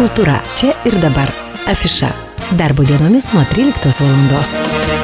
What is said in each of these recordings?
Kultūra čia ir dabar. Afiša. Darbo dienomis nuo 13 valandos.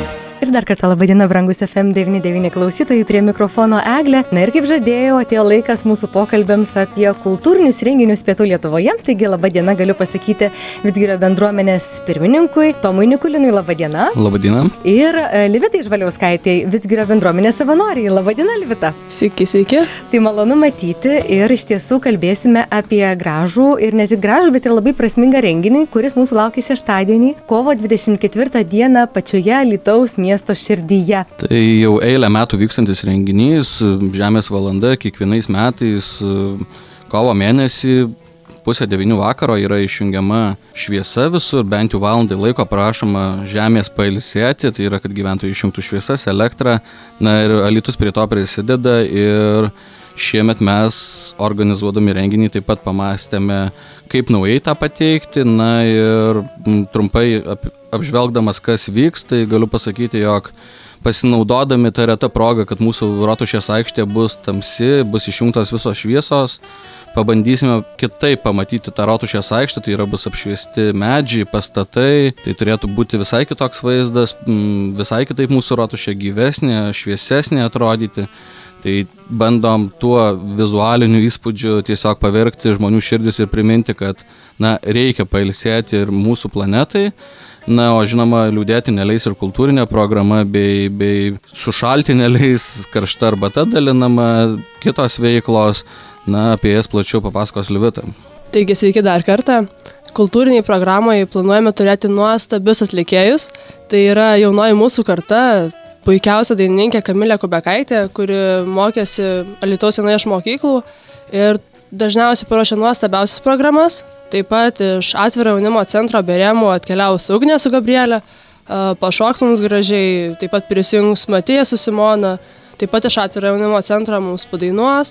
Ir dar kartą laba diena, brangus FM99 klausytojai, prie mikrofono Eglė. Na ir kaip žadėjau, atėjo laikas mūsų pokalbėms apie kultūrinius renginius Pietų Lietuvoje. Taigi laba diena galiu pasakyti Vidzgirio bendruomenės pirmininkui Tomui Nikulinui, laba diena. Labą dieną. Ir Livitai Žvaliauskaitei, Vidzgirio bendruomenės savanoriai. Laba diena, Livita. Sveiki, sveiki. Tai malonu matyti ir iš tiesų kalbėsime apie gražų ir ne tik gražų, bet ir labai prasmingą renginį, kuris mūsų laukia šeštadienį, kovo 24 dieną pačioje Alytaus miesto širdyje. Tai jau eilę metų vykstantis renginys, Žemės valanda, kiekvienais metais kovo mėnesį 8:30 vakaro yra išjungiama šviesa visur, bent jau valandai laiko prašoma Žemės pailsėti, tai yra, kad gyventojai išjungtų šviesas, elektrą. Na ir Alytus prie to prisideda ir šiemet mes, organizuodami renginį, taip pat pamastėme, kaip naujai tą pateikti. Na ir trumpai apžvelgdamas, kas vyks, tai galiu pasakyti, jog pasinaudodami tą retą progą, kad mūsų Rotušės aikštė bus tamsi, bus išjungtos visos šviesos, pabandysime kitaip pamatyti tą Rotušės aikštę, tai yra bus apšviesti medžiai, pastatai, tai turėtų būti visai kitoks vaizdas, visai kitaip mūsų Rotušė gyvesnė, šviesesnė atrodyti. Tai bandom tuo vizualiniu įspūdžiu tiesiog pavergti žmonių širdis ir priminti, kad reikia pailsėti ir mūsų planetai. Na, o žinoma, liūdėti neleis ir kultūrinė programa, bei sušalti neleis, karšta arbata dalinama, kitos veiklos. Na, apie jas plačiau papasakos Livita. Taigi, sveiki dar kartą. Kultūriniai programoje planuojame turėti nuostabius atlikėjus. Tai yra jaunoji mūsų karta, puikiausia dainininkė Kamilė Kubekaitė, kuri mokėsi Alytaus vienoje iš mokyklų ir dažniausiai paruošia nuostabiausias programas. Taip pat iš Atviro jaunimo centro Berėmų atkeliaus Ugnė su Gabrielė, pašoks mums gražiai, taip pat prisijungs Matija su Simona, taip pat iš Atviro jaunimo centro mums padainuos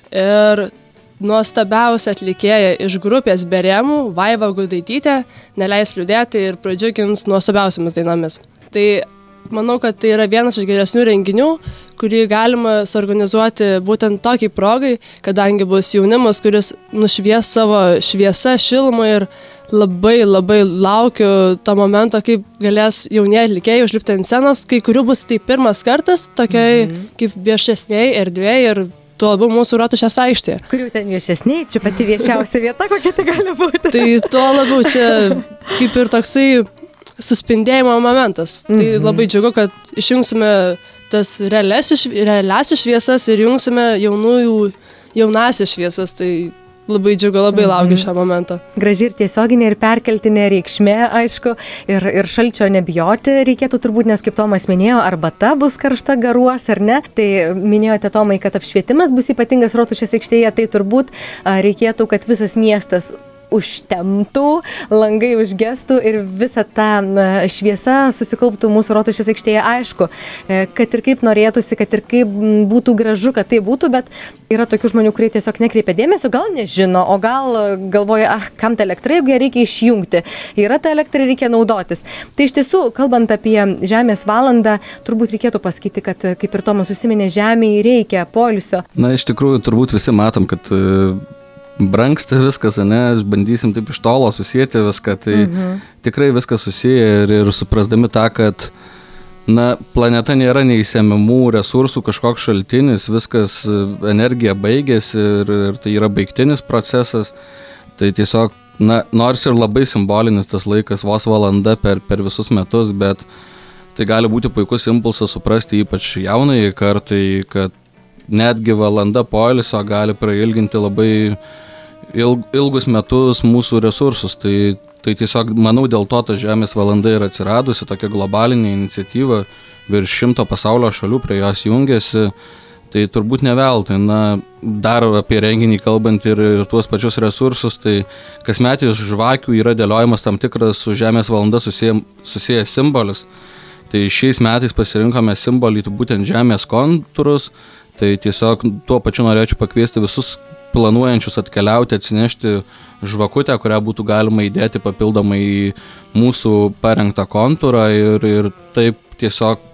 ir nuostabiausia atlikėja iš grupės Berėmų, Vaiva Gudaitytė, neleis liūdėti ir pradžiugins nuostabiausiamis dainomis. Tai manau, kad tai yra vienas iš geresnių renginių, kurį galima suorganizuoti būtent tokiai progai, kadangi bus jaunimas, kuris nušvies savo šviesą, šilumą ir labai laukiu to momento, kaip galės jaunieji atlikėjai užlipti ant scenos, kai kurių bus tai pirmas kartas tokiai kaip viešesniai erdvėje ir tuo labiau mūsų Rotušės aikštėje. Kurių ten viešesniai, čia pati vieščiausia vieta, kokia tai gali būti. Tai tuo labiau čia kaip ir toksai suspindėjimo momentas. Tai labai džiugu, kad išjungsime tas realiasis šviesas ir jungsime jaunasias šviesas. Tai labai džiugu, labai laukiu šią momentą. Graži ir tiesioginė ir perkeltinė reikšmė, aišku, ir šalčio nebijoti reikėtų turbūt, nes kaip Tomas minėjo, arbata bus karšta, garuos ar ne. Tai minėjote, Tomai, kad apšvietimas bus ypatingas Rotušės aikštėje, tai turbūt reikėtų, kad visas miestas užtemtų, langai užgestų ir visa ta šviesa susikauptų mūsų Rotušės aikštėje. Aišku, kad ir kaip norėtųsi, kad ir kaip būtų gražu, kad tai būtų, bet yra tokių žmonių, kurie tiesiog nekreipia dėmesio, gal nežino, o gal galvoja, kam ta elektra, jeigu ją reikia išjungti. Yra ta elektra, reikia naudotis. Tai iš tiesų, kalbant apie Žemės valandą, turbūt reikėtų pasakyti, kad kaip ir Tomas užsiminė, Žemėje reikia poilsio. Na, iš tikrųjų, turbūt visi matom, kad brangsta viskas, bandysim taip iš tolo susijęti viską, tai tikrai viskas susiję ir suprasdami tą, kad planeta nėra neįsemiamų resursų kažkoks šaltinis, viskas, energija baigėsi ir tai yra baigtinis procesas, tai tiesiog, nors ir labai simbolinis tas laikas, vos valanda per visus metus, bet tai gali būti puikus impulsas suprasti ypač jaunai kartai, kad netgi valanda poilsio gali prailginti labai ilgus metus mūsų resursus. Tai tiesiog, manau, dėl to ta Žemės valanda yra atsiradusi, tokia globalinė iniciatyva, virš 100 pasaulio šalių prie jos jungiasi, tai turbūt ne veltui. Dar apie renginį kalbant ir tuos pačius resursus, tai kasmet iš žvakių yra dėliojamas tam tikras su Žemės valanda susijęs simbolis. Tai šiais metais pasirinkome simbolį būtent Žemės kontūrus. Tai tiesiog tuo pačiu norėčiau pakviesti visus planuojančius atkeliauti, atsinešti žvakutę, kurią būtų galima įdėti papildomai į mūsų parengtą kontūrą ir taip tiesiog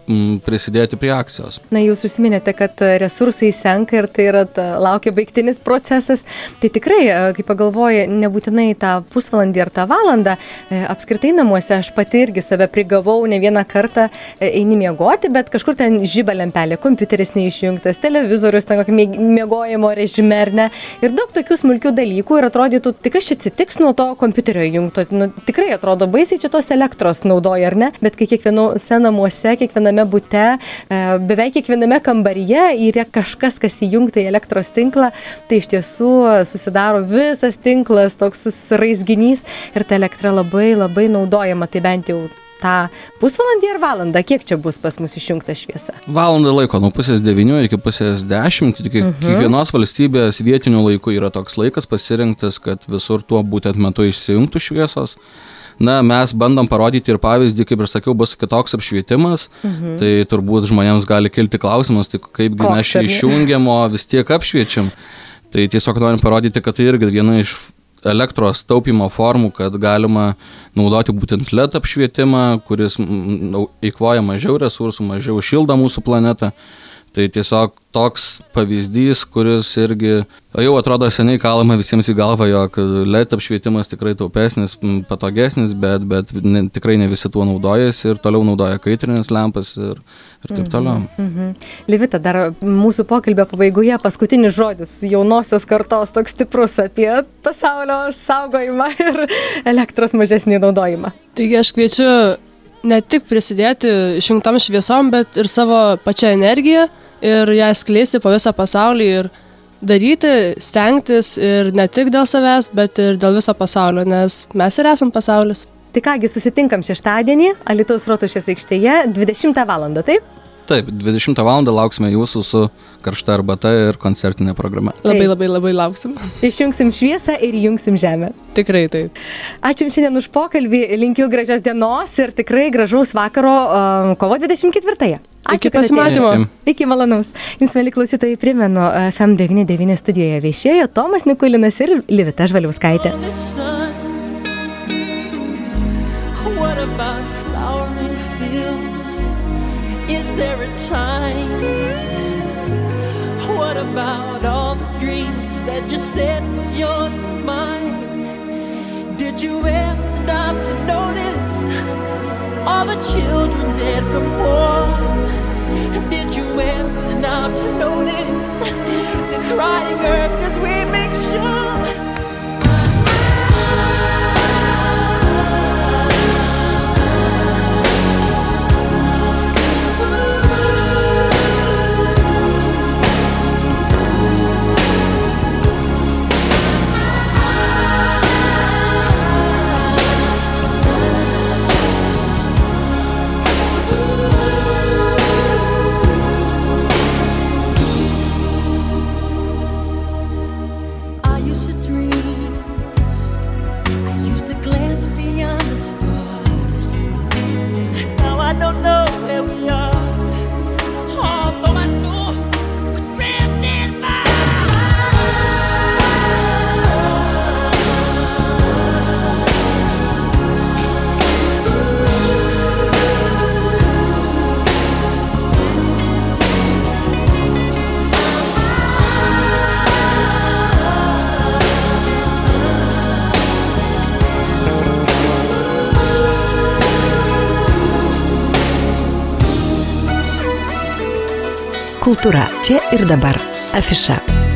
prisidėti prie akcijos. Na, jūs užsiminėte, kad resursai senka ir tai yra laukia baigtinis procesas. Tai tikrai, kai pagalvoji, nebūtinai tą pusvalandį ar tą valandą, apskritai namuose aš pati irgi save prigavau ne vieną kartą eini miegoti, bet kažkur ten žiba lempelė, kompiuteris neišjungtas, televizorius, ten kokį miegojimo režime ar ne. Ir daug tokių smulkių dalykų ir atrodytų, tai kas čia atsitiks nuo to kompiuterio įjungto. Nu, tikrai atrodo baisiai čia tos elektros naudoja, ar ne? Bet kai kiekvienose namuose, kiekviename bute, beveik kiekviename kambaryje yra kažkas, kas įjungta į elektros tinklą, tai iš tiesų susidaro visas tinklas, toks susiraizginys ir ta elektra labai labai naudojama, tai bent jau tą pusvalandį ar valandą, kiek čia bus pas mus išjungta šviesa? Valandą laiko, nuo 8:30 iki 10:30, kiekvienos valstybės vietinių laikų yra toks laikas pasirinktas, kad visur tuo būtent metu išsijungtų šviesos. Na, mes bandom parodyti ir pavyzdį, kaip ir sakiau, bus kitoks apšvietimas, tai turbūt žmonėms gali kilti klausimas, tai kaipgi mes čia išjungiam, o vis tiek apšviečiam. Tai tiesiog norim parodyti, kad tai irgi viena iš elektros taupymo formų, kad galima naudoti būtent LED apšvietimą, kuris eikvoja mažiau resursų, mažiau šildo mūsų planetą. Tai tiesiog toks pavyzdys, kuris irgi jau atrodo seniai kalama visiems į galvą, jog LED apšvietimas tikrai taupesnis, patogesnis, bet tikrai ne visi tuo naudojasi ir toliau naudoja kaitrinės lempas ir taip toliau. Livita, dar mūsų pokalbio pabaigoje paskutinis žodis jaunosios kartos toks stiprus apie pasaulio saugojimą ir elektros mažesnį naudojimą. Taigi aš kviečiu ne tik prisidėti išjungtom šviesom, bet ir savo pačią energiją ir ją skleisti po visą pasaulį ir daryti, stengtis ir ne tik dėl savęs, bet ir dėl viso pasaulio, nes mes ir esam pasaulis. Tai kągi, susitinkam šeštadienį Alytaus Rotušės aikštėje 20 valandą, taip? Taip, 20 valandą lauksime jūsų su karšta arbata ir koncertinė programa. Labai lauksim. Išjungsim šviesą ir įjungsim žemę. Tikrai taip. Ačiū Jums šiandien už pokalbį, linkiu gražios dienos ir tikrai gražaus vakaro kovo 24-ąją. Iki pasimatymo. Iki malonaus. Jums, mieli klausytojai, primenu, FM99 studijoje viešėjo Tomas Nikulinas ir Livita Žvaliauskaitė. What about flowering fields? Is there a time? What about all the dreams that you said was yours and mine? Did you ever stop to notice all the children dead from war? Did you ever stop to notice this crying earth as we make sure? Kultūra čia ir dabar. Afiša.